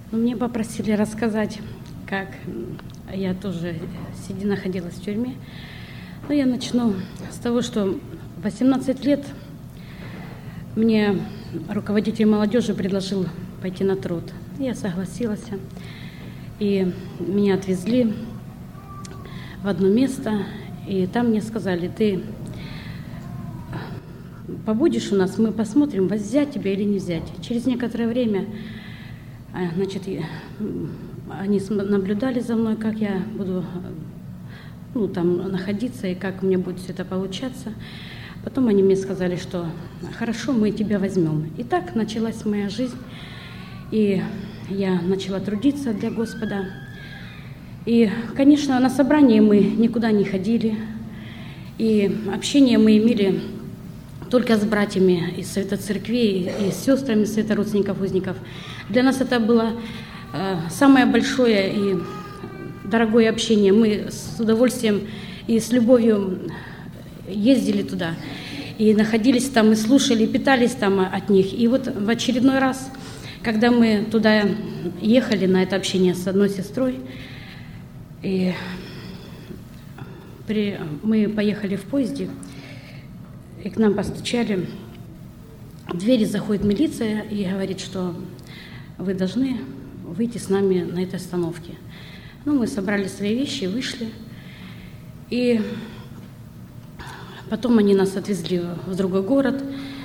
Но мне попросили рассказать, как я тоже находилась в тюрьме. Но я начну с того, что в 18 лет мне руководитель молодежи предложил пойти на труд. Я согласилась, и меня отвезли в одно место, и там мне сказали: ты побудешь у нас, мы посмотрим, взять тебя или не взять. Через некоторое время, значит, они наблюдали за мной, как я буду там находиться и как мне будет все это получаться. Потом они мне сказали, что хорошо, мы тебя возьмем. И так началась моя жизнь, и я начала трудиться для Господа. И, конечно, на собрании мы никуда не ходили, и общение мы имели только с братьями из Совета Церквей и с сестрами Совета родственников узников. Для нас это было самое большое и дорогое общение. Мы с удовольствием и с любовью ездили туда, и находились там, и слушали, и питались там от них. И вот в очередной раз, когда мы туда ехали на это общение с одной сестрой, и мы поехали в поезде, и к нам постучали. В двери заходит милиция и говорит, что вы должны выйти с нами на этой остановке. Мы собрали свои вещи, вышли. И потом они нас отвезли в другой город,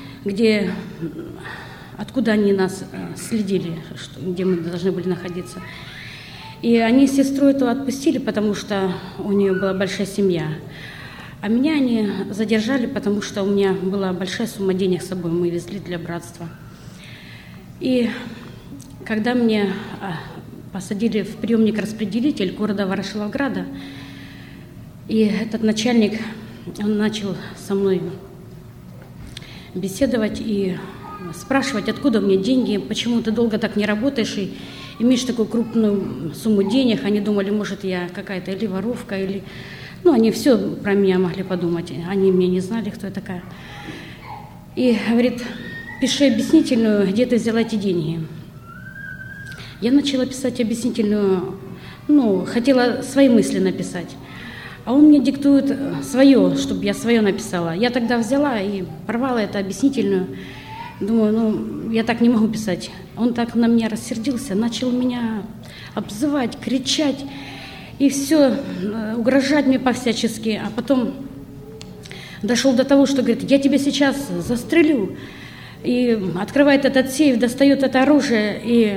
откуда они нас следили, где мы должны были находиться. И они сестру эту отпустили, потому что у нее была большая семья. А меня они задержали, потому что у меня была большая сумма денег с собой, мы везли для братства. И когда меня посадили в приемник-распределитель города Ворошиловграда, и этот начальник, он начал со мной беседовать и спрашивать, откуда у меня деньги, почему ты долго так не работаешь и имеешь такую крупную сумму денег. Они думали, может, я какая-то или воровка, или... они все про меня могли подумать. Они меня не знали, кто я такая. И говорит: пиши объяснительную, где ты взяла эти деньги. Я начала писать объяснительную, хотела свои мысли написать. А он мне диктует свое, чтобы я свое написала. Я тогда взяла и порвала это объяснительную. Думаю, я так не могу писать. Он так на меня рассердился, начал меня обзывать, кричать. И все, угрожать мне по-всячески. А потом дошел до того, что говорит: я тебя сейчас застрелю. И открывает этот сейф, достает это оружие.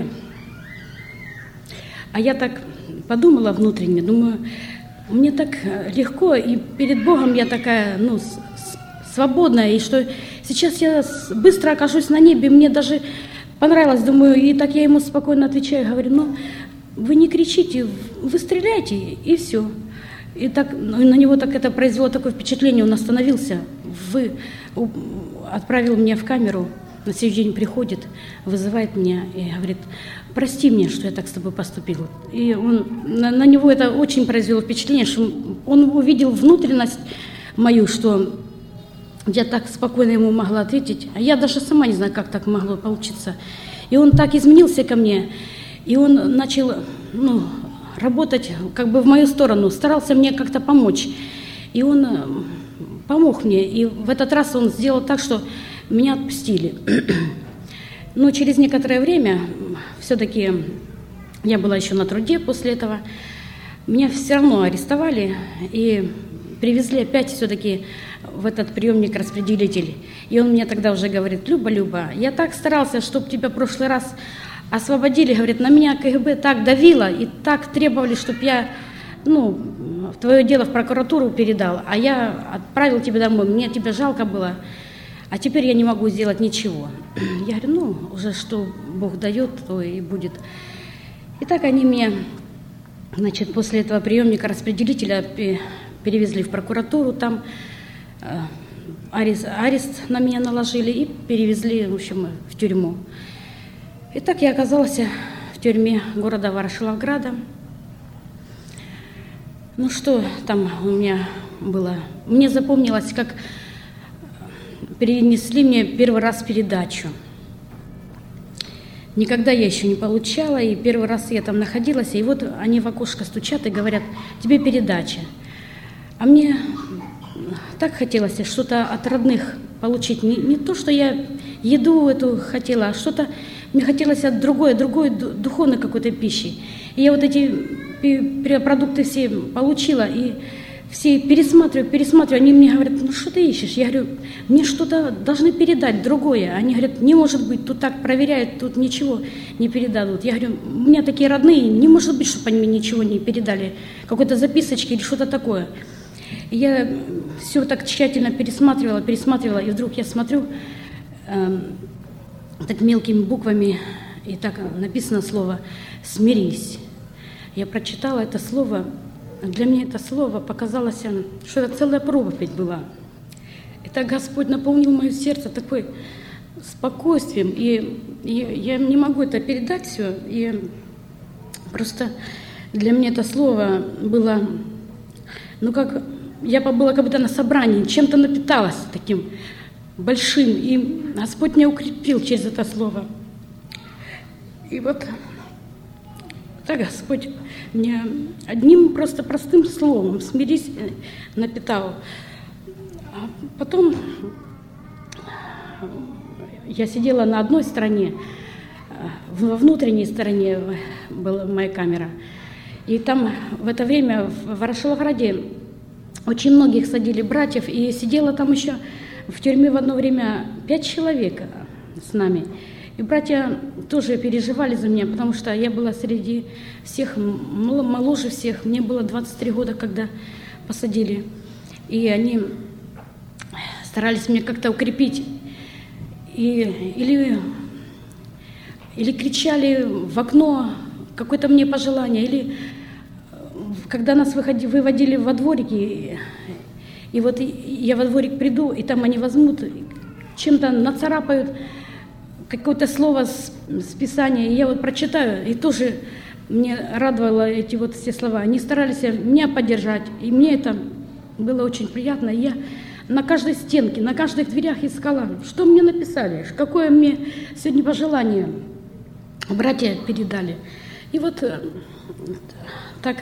А я так подумала внутренне, думаю, мне так легко, и перед Богом я такая, свободная, и что сейчас я быстро окажусь на небе. Мне даже понравилось, думаю, и так я ему спокойно отвечаю, говорю: вы не кричите, вы стреляйте, и все. И так на него так это произвело такое впечатление, он остановился, отправил меня в камеру, на следующий день приходит, вызывает меня и говорит: прости мне, что я так с тобой поступил. И на него это очень произвело впечатление, что он увидел внутренность мою, что я так спокойно ему могла ответить, а я даже сама не знаю, как так могло получиться. И он так изменился ко мне, и он начал работать как бы в мою сторону, старался мне как-то помочь. И он помог мне, и в этот раз он сделал так, что меня отпустили. Но через некоторое время, все-таки я была еще на труде после этого, меня все равно арестовали и привезли опять все-таки в этот приемник-распределитель. И он мне тогда уже говорит: Люба, я так старался, чтобы тебя в прошлый раз освободили. Говорит, на меня КГБ так давило и так требовали, чтобы я твое дело в прокуратуру передал, а я отправил тебя домой. Мне тебя жалко было, а теперь я не могу сделать ничего. Я говорю, уже что Бог дает, то и будет. И так они меня, после этого приемника-распределителя перевезли в прокуратуру, там арест на меня наложили и перевезли, в тюрьму. И так я оказалась в тюрьме города Ворошиловграда. Что там у меня было? Мне запомнилось, как перенесли мне первый раз передачу. Никогда я еще не получала, и первый раз я там находилась, и вот они в окошко стучат и говорят: тебе передача. А мне так хотелось что-то от родных получить. Не то, что я еду эту хотела, а что-то мне хотелось от другой духовной какой-то пищи. И я вот эти продукты все получила, и все пересматриваю, они мне говорят: ну что ты ищешь? Я говорю: мне что-то должны передать другое. Они говорят: не может быть, тут так проверяют, тут ничего не передадут. Я говорю: у меня такие родные, не может быть, чтобы они мне ничего не передали, какой-то записочки или что-то такое. И я все так тщательно пересматривала, и вдруг я смотрю, так мелкими буквами, и так написано слово «смирись». Я прочитала это слово. Для меня это слово показалось, что это целая проповедь была. И так Господь наполнил мое сердце такой спокойствием. И я не могу это передать все. И просто для меня это слово было, как я побыла как будто на собрании, чем-то напиталась таким большим. И Господь меня укрепил через это слово. И вот так Господь мне одним просто простым словом «смирись» напитал. А потом я сидела на одной стороне, во внутренней стороне была моя камера. И там в это время в Ворошиловграде очень многих садили братьев, и сидела там еще в тюрьме в одно время 5 человек с нами. И братья тоже переживали за меня, потому что я была среди всех, моложе всех. Мне было 23 года, когда посадили. И они старались меня как-то укрепить. Или кричали в окно какое-то мне пожелание, или когда нас выводили во дворики, и вот я во дворик приду, и там они возьмут, чем-то нацарапают какое-то слово с Писания, и я вот прочитаю, и тоже мне радовало эти вот все слова. Они старались меня поддержать, и мне это было очень приятно. И я на каждой стенке, на каждых дверях искала, что мне написали, какое мне сегодня пожелание братья передали. И вот так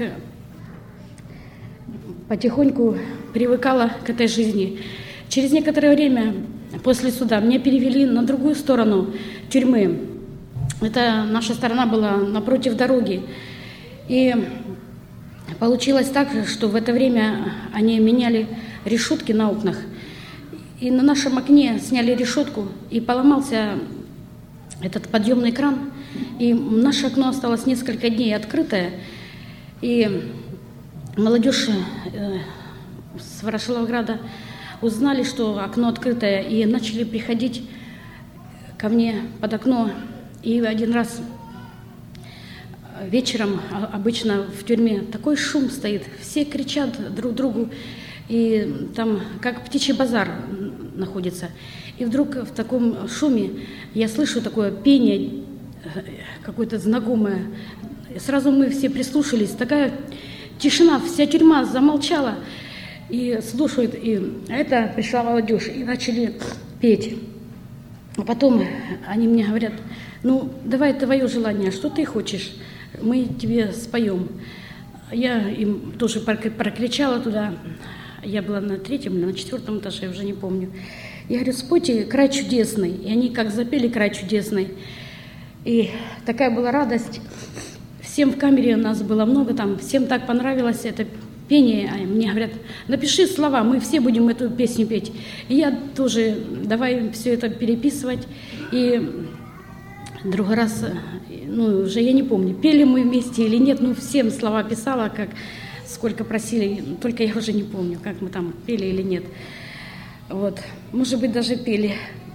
потихоньку привыкала к этой жизни. Через некоторое время после суда меня перевели на другую сторону тюрьмы. Это наша сторона была напротив дороги. И получилось так, что в это время они меняли решетки на окнах. И на нашем окне сняли решетку, и поломался этот подъемный кран. И наше окно осталось несколько дней открытое. И молодежь с Ворошиловграда узнали, что окно открытое, и начали приходить ко мне под окно. И один раз вечером, обычно в тюрьме такой шум стоит, все кричат друг другу, и там как птичий базар находится. И вдруг в таком шуме я слышу такое пение, какое-то знакомое. Сразу мы все прислушались, такая тишина, вся тюрьма замолчала. И слушают, и это пришла молодежь, и начали петь. А потом они мне говорят: ну, давай твое желание, что ты хочешь, мы тебе споем. Я им тоже прокричала туда, я была на 3-м или на 4-м этаже, я уже не помню. Я говорю: спойте «Край чудесный», и они как запели «Край чудесный». И такая была радость. Всем в камере, у нас было много там, всем так понравилось это пение. Мне говорят: напиши слова, мы все будем эту песню петь. И я тоже давай все это переписывать. И другой раз, уже я не помню, пели мы вместе или нет, всем слова писала, сколько просили, только я уже не помню, как мы там пели или нет. Вот, может быть, даже пели.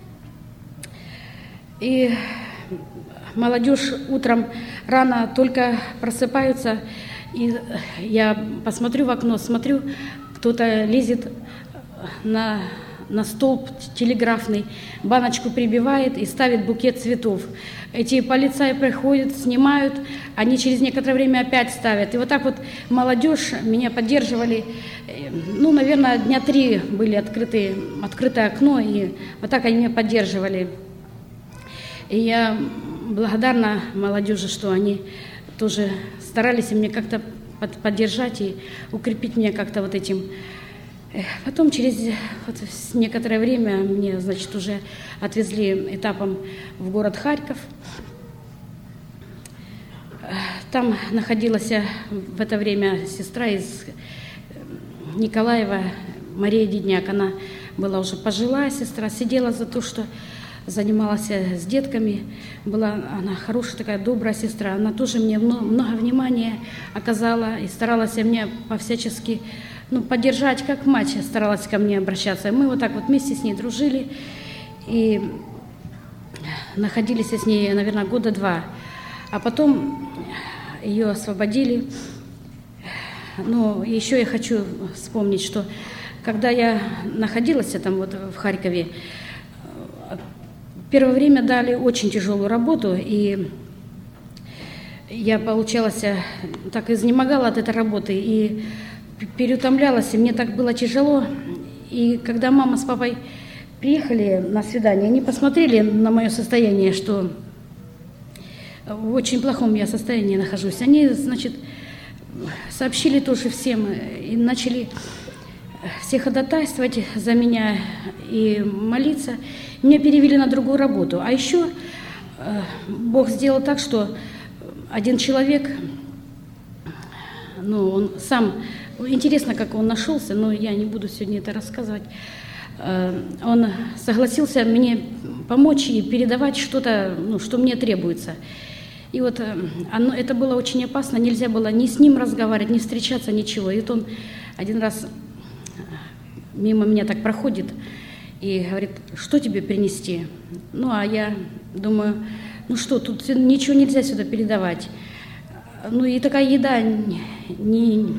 И молодежь утром рано только просыпаются, и я посмотрю в окно, смотрю, кто-то лезет на столб телеграфный, баночку прибивает и ставит букет цветов. Эти полицаи приходят, снимают, они через некоторое время опять ставят. И вот так вот молодежь меня поддерживали. Наверное, дня 3 были открытое окно, и вот так они меня поддерживали. И я благодарна молодежи, что они тоже старались меня как-то поддержать и укрепить меня как-то вот этим. Потом через некоторое время мне, значит, уже отвезли этапом в город Харьков. Там находилась в это время сестра из Николаева, Мария Дедняк. Она была уже пожилая сестра, сидела за то, что занималась с детками. Была она хорошая такая, добрая сестра. Она тоже мне много внимания оказала и старалась меня по-всячески поддержать, как мать старалась ко мне обращаться. Мы вот так вот вместе с ней дружили и находились с ней, наверное, года 2. А потом ее освободили. Но еще я хочу вспомнить, что когда я находилась там вот в Харькове, первое время дали очень тяжелую работу, и я, получалось, так изнемогала от этой работы и переутомлялась, и мне так было тяжело. И когда мама с папой приехали на свидание, они посмотрели на мое состояние, что в очень плохом я состоянии нахожусь. Они, значит, сообщили тоже всем и начали все ходатайствовать за меня и молиться. Меня перевели на другую работу. А еще Бог сделал так, что один человек, он сам, интересно, как он нашелся, но я не буду сегодня это рассказывать, он согласился мне помочь и передавать что-то, что мне требуется. И вот это было очень опасно, нельзя было ни с ним разговаривать, ни встречаться, ничего. И вот он один раз мимо меня так проходит и говорит: что тебе принести? А я думаю, что, тут ничего нельзя сюда передавать. И такая еда не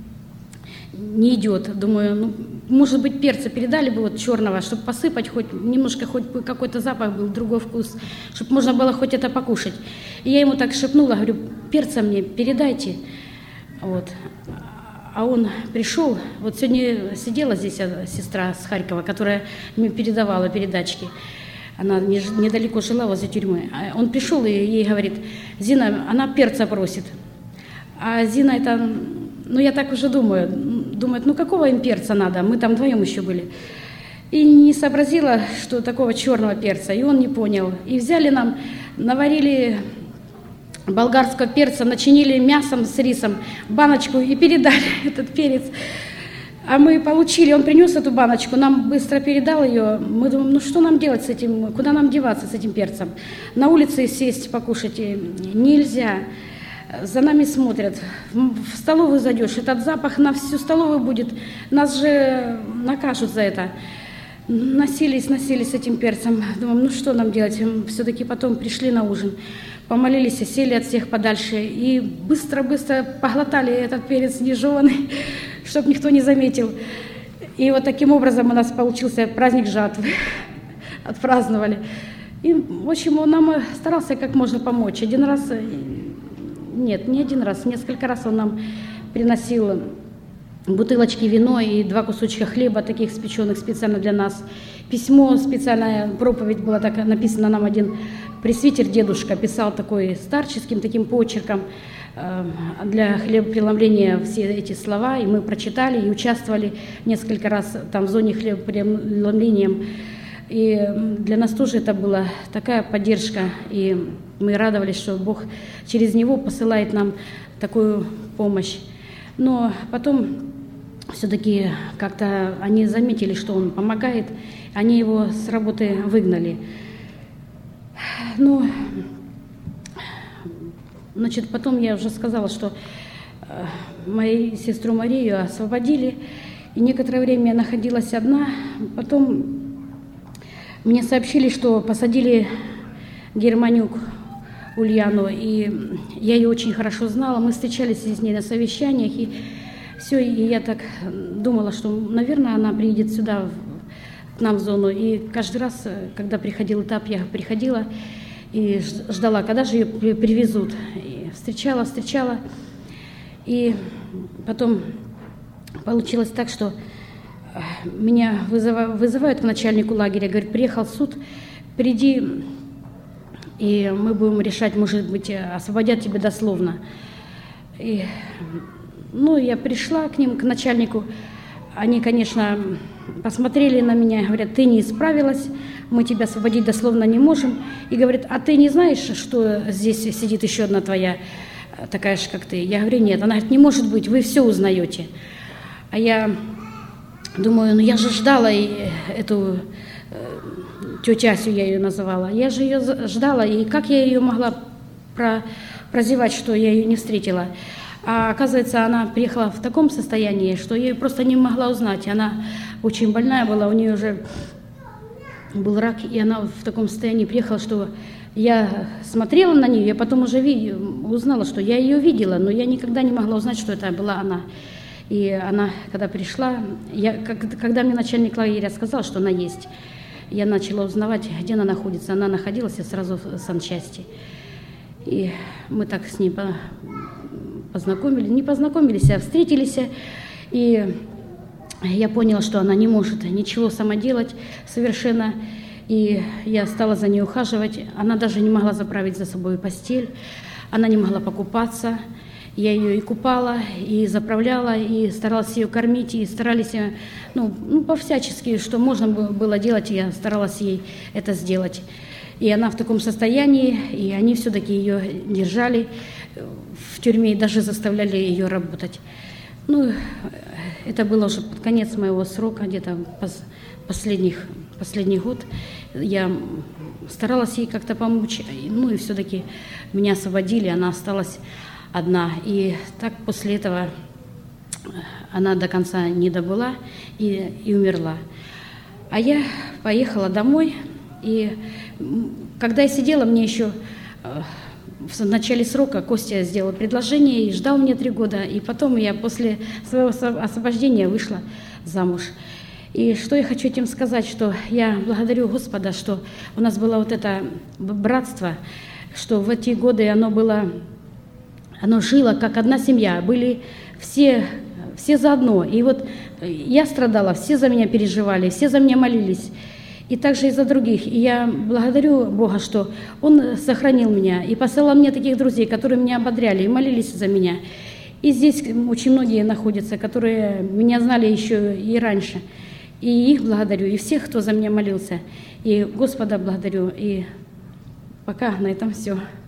идет. Думаю, может быть, перца передали бы вот черного, чтобы посыпать хоть немножко, хоть бы какой-то запах был, другой вкус, чтобы можно было хоть это покушать. И я ему так шепнула, говорю: перца мне передайте. Вот. А он пришел, вот сегодня сидела здесь сестра с Харькова, которая мне передавала передачки. Она недалеко жила возле тюрьмы. Он пришел и ей говорит: Зина, она перца просит. А Зина это, я так уже думает, какого им перца надо? Мы там вдвоем еще были. И не сообразила, что такого черного перца, и он не понял. И взяли нам, наварили болгарского перца, начинили мясом с рисом, баночку и передали этот перец. А мы получили, он принес эту баночку, нам быстро передал ее. Мы думаем, что нам делать с этим, куда нам деваться с этим перцем? На улице сесть, покушать нельзя. За нами смотрят. В столовую зайдешь, этот запах на всю столовую будет. Нас же накажут за это. Носились с этим перцем. Думаем, что нам делать? Все-таки потом пришли на ужин, помолились, сели от всех подальше и быстро-быстро поглотали этот перец нежеванный, чтобы никто не заметил. И вот таким образом у нас получился праздник жатвы. Отпраздновали. И, в общем, он нам старался как можно помочь. Не один раз, несколько раз он нам приносил бутылочки вино и 2 кусочка хлеба, таких спеченных специально для нас. Письмо, специальная проповедь была так написана нам, один пресвитер, дедушка, писал такой старческим таким почерком для хлебопреломления все эти слова, и мы прочитали и участвовали несколько раз там в зоне хлебопреломления. И для нас тоже это была такая поддержка, и мы радовались, что Бог через него посылает нам такую помощь. Но потом все-таки как-то они заметили, что он помогает, они его с работы выгнали. Потом я уже сказала, что мою сестру Марию освободили, и некоторое время я находилась одна. Потом мне сообщили, что посадили Германюк Ульяну, и я ее очень хорошо знала. Мы встречались с ней на совещаниях, и все, и я так думала, что, наверное, она приедет сюда, к нам в зону. И каждый раз, когда приходил этап, я приходила и ждала, когда же ее привезут. И встречала. И потом получилось так, что меня вызывают к начальнику лагеря, говорит: приехал суд, приди и мы будем решать, может быть, освободят тебя дословно. И, ну, я пришла к ним, к начальнику. Они, конечно, посмотрели на меня и говорят: ты не исправилась, мы тебя освободить дословно не можем. И говорят: а ты не знаешь, что здесь сидит еще одна твоя, такая же, как ты? Я говорю: нет. Она говорит: не может быть, вы все узнаете. А я думаю, ну я же ждала эту тетю Асю, я ее называла. Я же ее ждала, и как я ее могла прозевать, что я ее не встретила? А оказывается, она приехала в таком состоянии, что я ее просто не могла узнать. Она очень больная была, у нее уже был рак, и она в таком состоянии приехала, что я смотрела на нее, я потом уже узнала, что я ее видела, но я никогда не могла узнать, что это была она. И она, когда пришла, когда мне начальник лагеря сказал, что она есть, я начала узнавать, где она находится. Она находилась сразу в санчасти. И мы так с ней не познакомились, а встретились. И я поняла, что она не может ничего сама делать совершенно. И я стала за ней ухаживать. Она даже не могла заправить за собой постель. Она не могла покупаться. Я ее и купала, и заправляла, и старалась ее кормить, и старались, ну по-всячески, что можно было делать, я старалась ей это сделать. И она в таком состоянии, и они все-таки ее держали в тюрьме и даже заставляли ее работать. Ну, это было уже под конец моего срока, где-то последний год. Я старалась ей как-то помочь, ну и все-таки меня освободили, она осталась одна. И так после этого она до конца не добыла и умерла. А я поехала домой, и когда я сидела, мне еще в начале срока Костя сделал предложение и ждал меня 3 года, и потом я после своего освобождения вышла замуж. И что я хочу этим сказать, что я благодарю Господа, что у нас было вот это братство, что в эти годы оно жило как одна семья, были все заодно. И вот я страдала, все за меня переживали, все за меня молились. И также и за других. И я благодарю Бога, что Он сохранил меня и посылал мне таких друзей, которые меня ободряли и молились за меня. И здесь очень многие находятся, которые меня знали еще и раньше. И их благодарю, и всех, кто за меня молился. И Господа благодарю. И пока на этом все.